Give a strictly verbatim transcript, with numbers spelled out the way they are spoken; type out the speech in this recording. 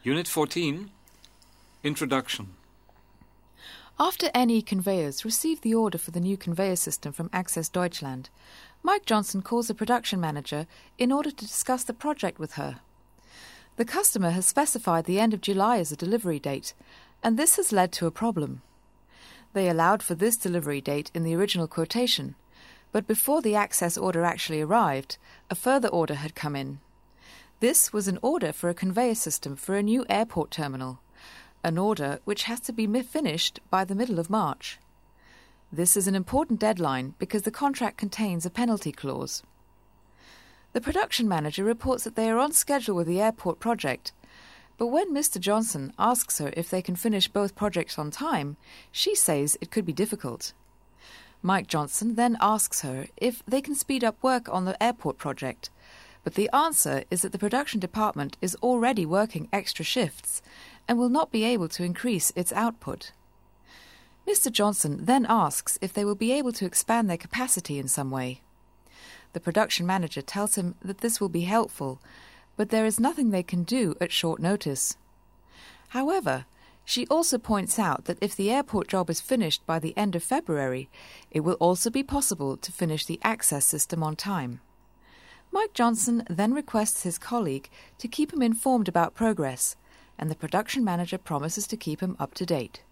Unit fourteen, Introduction. After N E Conveyors received the order for the new conveyor system from Access Deutschland, Mike Johnson calls the production manager in order to discuss the project with her. The customer has specified the end of July as a delivery date, and this has led to a problem. They allowed for this delivery date in the original quotation, but before the Access order actually arrived, a further order had come in. This was an order for a conveyor system for a new airport terminal, an order which has to be finished by the middle of March. This is an important deadline because the contract contains a penalty clause. The production manager reports that they are on schedule with the airport project, but when Mister Johnson asks her if they can finish both projects on time, she says it could be difficult. Mike Johnson then asks her if they can speed up work on the airport project, but the answer is that the production department is already working extra shifts and will not be able to increase its output. Mister Johnson then asks if they will be able to expand their capacity in some way. The production manager tells him that this will be helpful, but there is nothing they can do at short notice. However, she also points out that if the airport job is finished by the end of February, it will also be possible to finish the Access system on time. Mike Johnson then requests his colleague to keep him informed about progress, and the production manager promises to keep him up to date.